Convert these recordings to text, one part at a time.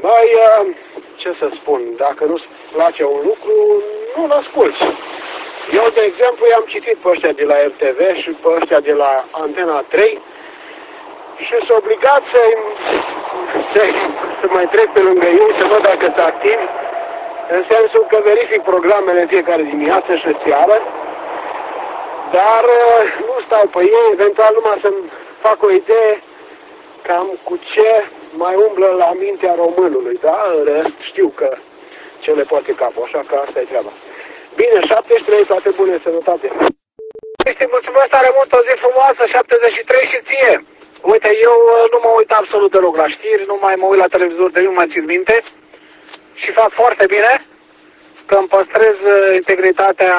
Mai, ce să spun, dacă nu-ți place un lucru, nu-l asculți. Eu, de exemplu, i-am citit pe ăștia de la RTV și pe ăștia de la Antena 3 și sunt obligat să mai trec pe lângă ei, să văd dacă sunt activi, în sensul că verific programele în fiecare dimineață și seară, dar nu stau pe ei, eventual numai să-mi fac o idee cam cu ce mai umblă la mintea românului, da? Știu că ce le poate capul, așa că asta e treaba. Bine, 73, toate bune, sănătate. Cristi, mulțumesc tare mult, o zi frumoasă, 73 și ție. Uite, eu nu mă uit absolut deloc la știri, nu mai mă uit la televizor, de nu mai țin minte și fac foarte bine că îmi păstrez integritatea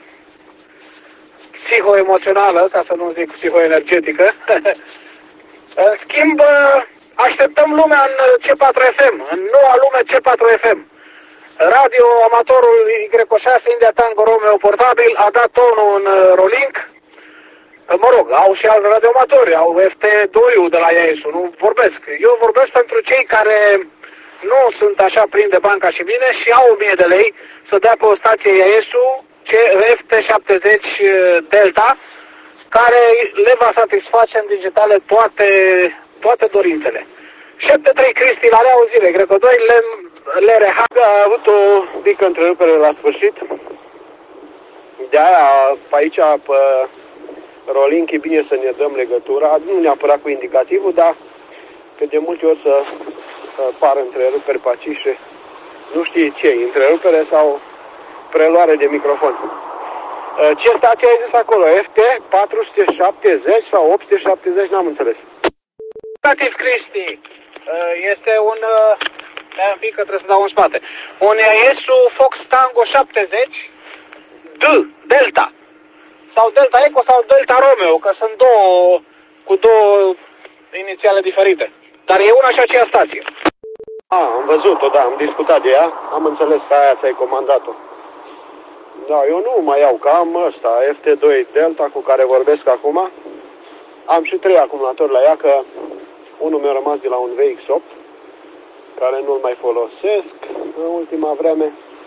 psihoemoțională, ca să nu zic psihoenergetică. În schimb, așteptăm lumea în C4FM, în noua lume C4FM. Radio amatorul Y6 India Tango Romeo portabil a dat tonul în Rolink. Mă rog, au și alți radioamatori, au FT2-ul de la IAS-ul, nu vorbesc. Eu vorbesc pentru cei care nu sunt așa plini de bani ca și mine și au 1000 de lei să dea pe o stație IAS-ul FT70 Delta, care le va satisface în digitale toate dorințele. 73 Cristi, la reauzire, Greco 2, le reha. A avut o mică întrerupere la sfârșit. De-aia, pe aici, pe Rolink, e bine să ne dăm legătura, nu neapărat cu indicativul, dar că de multe ori să pară întreruperi pe aici și nu știi ce e, întrerupere sau preluare de microfon. Ce stație ai zis acolo? FT 470 sau 870? N-am înțeles. Stativ Cristi, este un... un pic că trebuie să dau în spate. Un IAS-ul Fox Tango 70 Delta. Sau Delta Eco sau Delta Romeo, că sunt cu două inițiale diferite. Dar e una și aceea stație. Am văzut-o, da, am discutat de ea, am înțeles că aia ți-ai comandat-o. Da, eu nu mai iau, că am ăsta, FT2 Delta, cu care vorbesc acum. Am și 3 acumulatori la ea, că unul mi-a rămas de la un VX8, care nu-l mai folosesc în ultima vreme.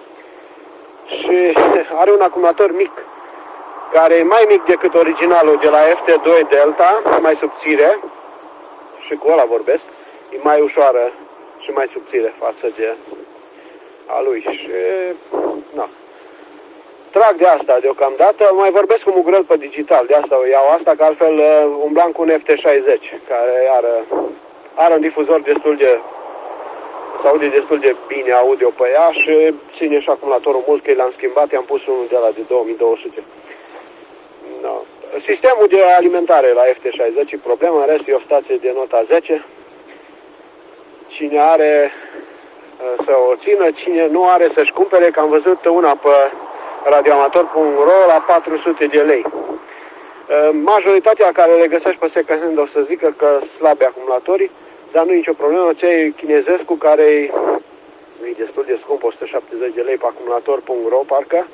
Și are un acumulator mic, care e mai mic decât originalul de la FT2 Delta, mai subțire, și cu ăla vorbesc, e mai ușoară și mai subțire față de a lui. Și, na, trag de asta deocamdată, mai vorbesc cu Mugrel pe digital, de asta o iau asta, că altfel umblam cu un FT60, care are un difuzor destul de, se aude destul de bine audio pe ea și ține și acumulatorul mult, că l-am schimbat, i-am pus unul de la de 2200. No. Sistemul de alimentare la FT60 e problema, în rest e o stație de nota 10. Cine are să o țină, cine nu are să-și cumpere, că am văzut una pe radioamator.ro la 400 de lei. Majoritatea care le găsești pe second-hand o să zică că slabe acumulatorii, dar nu e nicio problemă, cei chinezesc cu care e destul de scump, 170 de lei pe acumulator.ro parcă,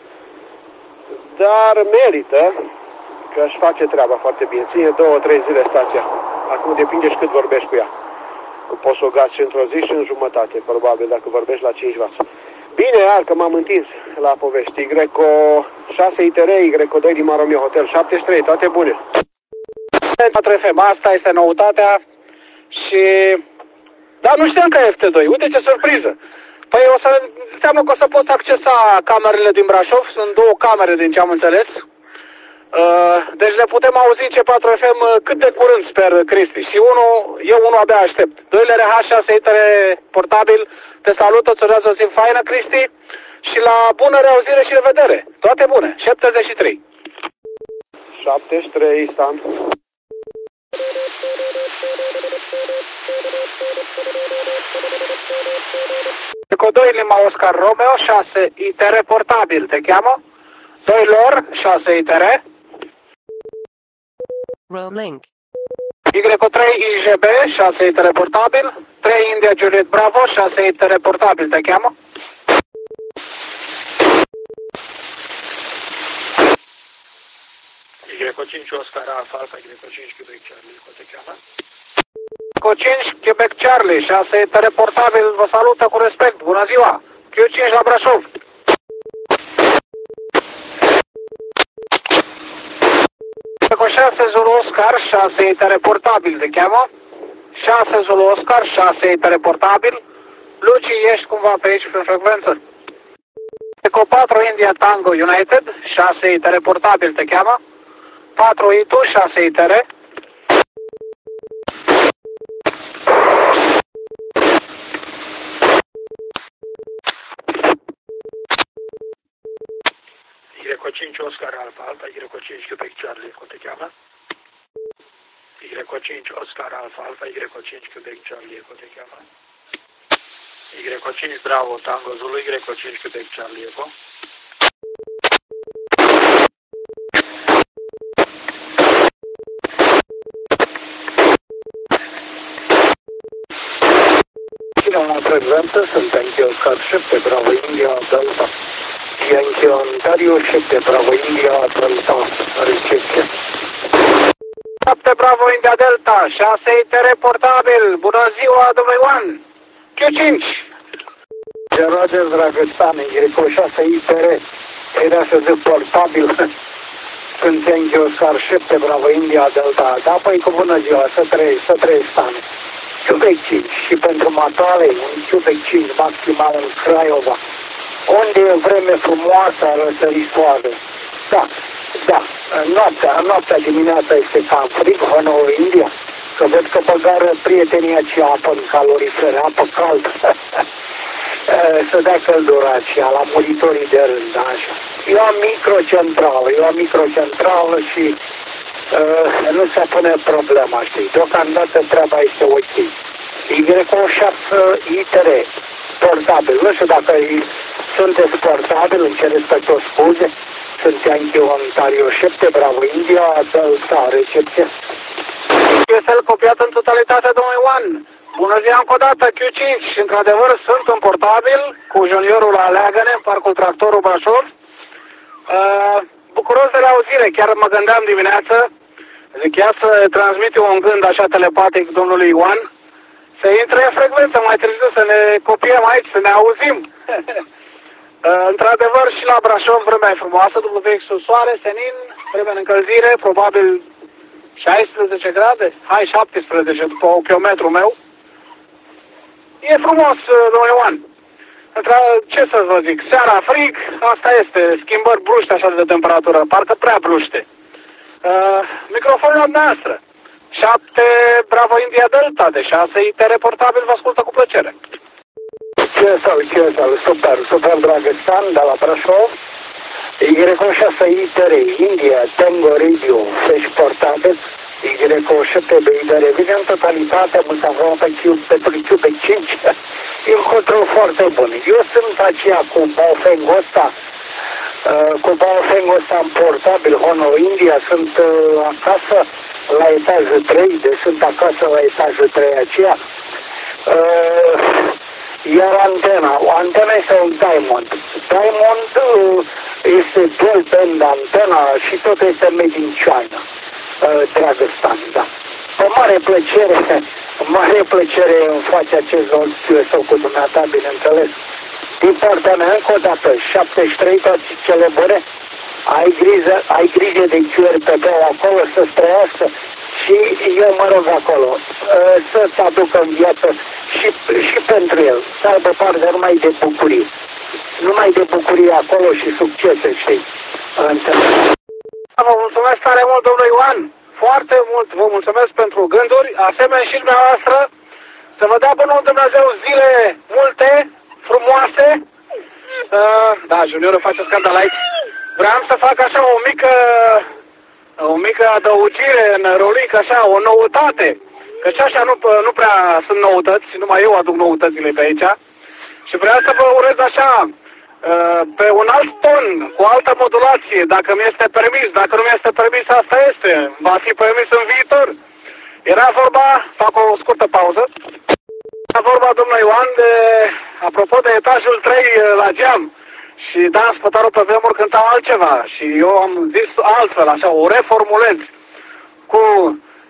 dar merită, că își face treaba foarte bine. Ține 2-3 zile stația. Acum depinde și cât vorbești cu ea. Poți să o gați într-o zi și în jumătate, probabil, dacă vorbești la 5 W. Bine, iar că m-am întins la povești. Y6 ITR, Y2 din Maromio Hotel, 73, toate bune. Asta este noutatea și... Dar nu știam că e FT2. Uite ce surpriză. Păi înseamnă că o să poți accesa camerele din Brașov. Sunt 2 camere din ce am înțeles. Deci le putem auzi C4FM cât de curând, sper, Cristi. Și eu unul abia aștept. 2 RH, 6 ITR portabil. Te salut, îți urează o zi faină, Cristi. Și la bună reauzire și revedere. Toate bune. 73. 73, Stan. Cu 2 Lima Oscar Romeo, 6 ITR portabil, te cheamă? 2 lor, 6 ITR. Rolink. Y3 IGB, 6 ITR portabil. 3 India Juliet Bravo, 6 ITR portabil, te cheamă? Y5 Oscar Alfa, Y5 Quebec Charlie, te cheamă? Cu 5, Quebec Charlie, 6 reportabil, vă salută cu respect, bună ziua! Q5 la Brașov! Cu 6 Zulu Oscar, 6 reportabil, te cheamă? 6 Zulu Oscar, 6 reportabil. Luci, ești cumva pe aici pe frecvență? Cu 4 India Tango United, 6 reportabil, te cheamă? 4 ITU, 6 ITR. Y5 Oscar Alpha Alpha, Y5 Quebec Charlie, cum te cheamă? Y5 Oscar Alpha Alpha, Y5 Quebec Charlie, cum te cheamă? Y5 Bravo Tango Zulu, Y5 Quebec Charlie, cum? La frecvență sunt Yankee Oscar 7, Bravo India Delta. Yankee Ontario 7, Bravo India Delta. Recepție. 7 Bravo India Delta, 6 IT reportabil. Bună ziua, domnule Ioan. Q5. Roger Dragăstan, Greco 6 ITR. Era să zic portabil. Sunt Yankee Oscar 7, Bravo India Delta. Da, păi cu bună ziua, să trăiești, Stane. Quebec 5 și pentru Matale, un Quebec 5 maximal în Craiova, unde e vreme frumoasă, răsărisoare. Da, noaptea dimineața este cam frig, Honolulu, India, că văd că băgară prietenii aceea apă în calorifere, apă caldă. Să dea căldura aceea la monitorii de rând, așa. Eu am microcentrală și nu se pune problema, știi, deocamdată treaba este ok. Y7 ITR, portabil, nu știu dacă sunteți portabil, îmi cer respectos scuze, sunt Yankee Ontario 7, Bravo India, Delta, recepție. QSL copiat în totalitate, domnul Ioan. Bună ziua încă o dată, Q5, și într-adevăr sunt un portabil cu juniorul la Leagăne, în parcul Tractorul Brașov. Bucuros de la auzire, chiar mă gândeam dimineață, zic, ia să transmit eu un gând așa telepatic domnului Ioan, să intre în frecvență mai târziu, să ne copiem aici, să ne auzim. Într-adevăr și la Brașov vremea e frumoasă, după vechi soare, senin, vremea în încălzire, probabil 16 grade, hai 17 după ochiumetrul meu. E frumos, domnule Ioan. Ce să vă zic, seara frig, asta este, schimbări bruște așa de temperatură, parcă prea bruște. Microfonul noastră, 7 Bravo India Delta, de 6 IT reportabil, vă ascultă cu plăcere. QSL, super Dragăstan, de la Brașov, Y6 ITR, India, Tango Radio, Fresh portabil, Y7 BIDR, vine în totalitate, mult pentru Quebec 5, e un control foarte bun. Eu sunt aceea cu Baofeng-ul ăsta, în portabil, Honolulu, India, sunt acasă la etajul 3, deci sunt acasă la etajul 3 aceea. Iar antena este un Diamond. Diamond este dual band antena și tot este made in China. Dragăstan, da. Cu mare plăcere îmi face acest QSL cu dumneata, bineînțeles. Din partea mea, încă o dată, 73, toate cele bune, ai grijă de QRPP-ul acolo, să-ți trăiască și eu mă rog acolo, să-ți aducă în viață și pentru el, să aibă parte numai de bucurie acolo și succese, știi? Vă mulțumesc tare mult, domnule Ioan, foarte mult vă mulțumesc pentru gânduri, asemenea și dumneavoastră, să vă dea bunul Dumnezeu zile multe, frumoase. Da, juniorul face scandal aici. Vreau să fac așa o mică adăugire în rolic, așa, o noutate. Că și așa nu prea sunt noutăți, numai eu aduc noutățile pe aici. Și vreau să vă urez așa, pe un alt ton, cu altă modulație, dacă mi este permis. Dacă nu mi este permis, asta este. Va fi permis în viitor. Era vorba, fac o scurtă pauză, era vorba, domnule Ioan, apropo de etajul 3 la geam. Și Dan Spătaru pe vremuri cânta altceva. Și eu am zis altfel, așa, o reformulez. Cu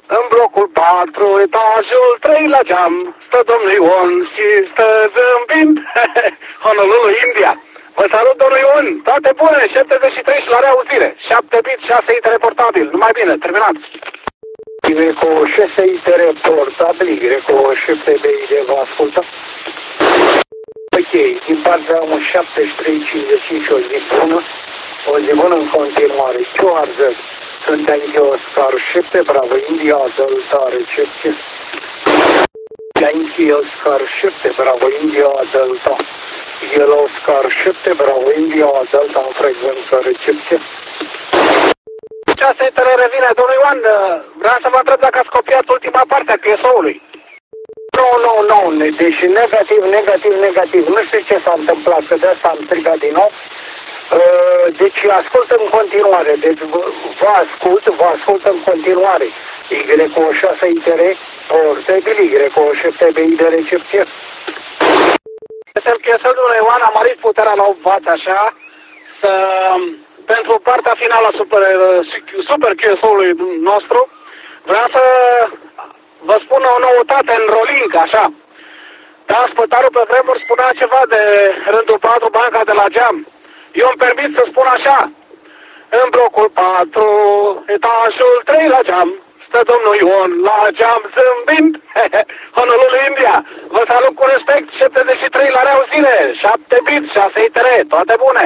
În blocul 4, etajul 3 la geam, stă domnul Ion și stă zâmbind. Honolulu, India. Vă salut, domnul Ion. Toate bune, 73 și la reauzire. 7 bit, 6 ite reportabil. Numai bine, terminat. Greco 6 ite reportabil, Greco 7 BID vă ascultă. Ok, din partea 7355 o zi bună. O zi bună în continuare. Cioarză. Sunt aici Oscar 7, Bravo India, Delta, recepție. Yankee Oscar 7, Bravo India, Delta. Yellow Oscar 7, Bravo India, Delta, în frecvență, recepție. Ce asta revine, domnul Ioan, vreau să vă întreb dacă ați copiat ultima parte a PSO-ului. Nu, deci negativ. Nu știu ce s-a întâmplat, că de asta am strigat din nou. Deci ascult în continuare, deci vă ascult în continuare. Y6 ITR, portabil, Y7 BI de recepție. Chesel, domnule Ioan, a mărit puterea la 8 W așa, pentru partea finală a super QSO-ului nostru, vreau să vă spun o noutate în rolling, așa. Transportarul pe vremuri spunea ceva de rândul 4, banca de la geam. Eu îmi permit să spun așa, în blocul 4, etajul 3 la geam, stă domnul Ion la geam zâmbind, Honolulu, India. Vă salut cu respect, 73 la reauzire, 7 bit, 6 ITR, toate bune.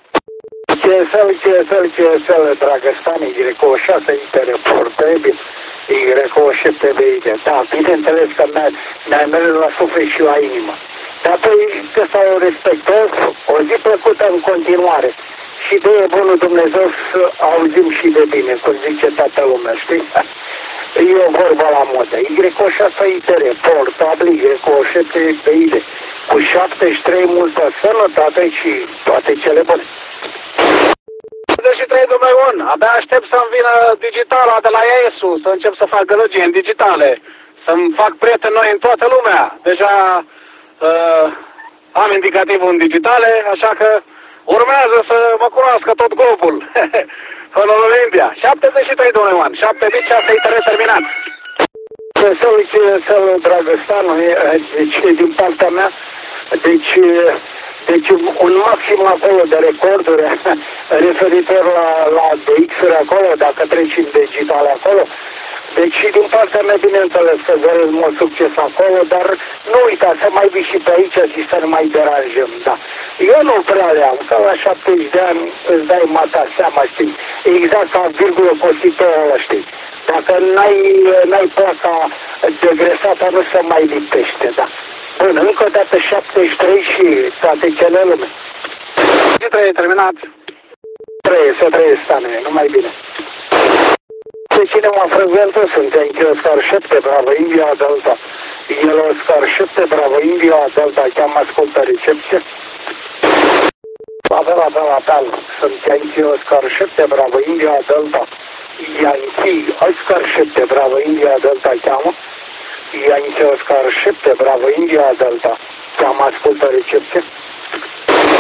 CSL, dragă Stani, Y6 ITR, portabil, Y7 BI. Da, bineînțeles că mi-ai mers la suflet și la inimă. Dar păi, ăsta o respectez, o zi plăcută în continuare. Și de e bunul Dumnezeu să auzim și de bine, cum zice toată lumea, știi? E o vorbă la modă. Y6 ITR, portabil, Y7 BI, cu 73 multă sănătate și toate cele bune. 23, domnule Ion, abia aștept să-mi vină digitala de la ESU, să încep să fac gălăgie în digitale, să-mi fac prieteni noi în toată lumea. Deja am indicativul în digitale, așa că urmează să mă cunoască tot globul. Honolulu, India. 73, domnule Ioan, 7 bit, 6 ITR terminat. Să-l dragă Stanu, deci din partea mea, deci un maxim acolo de recorduri referitor la DX-uri acolo, dacă treci în digital acolo. Deci din partea mea, bineînțeles, să vă mult succes acolo, dar nu uita să mai vii și pe aici și să ne mai deranjăm, da. Eu nu prea le am, că la 70 de ani îți dai mata seama, știi, exact ca virgulă cosită ăla, știi. Dacă n-ai placa degresată, nu se mai lipește, da. Bun, încă o dată 73 și toate cele lume. Ce trebuie terminat? Să trăiesc, Stane, numai bine. Se ținem la frecvență, sunt Yankee Oscar 7, Bravo India, Delta. Yellow Oscar 7, Bravo India, Delta, cheam ascultă recepție. Apel, sunt Yankee Oscar 7, Bravo India, Delta. Yankee Oscar 7, Bravo India, Delta, cheamă. Yankee Oscar 7, Bravo India, Delta. Cheam ascultă recepție.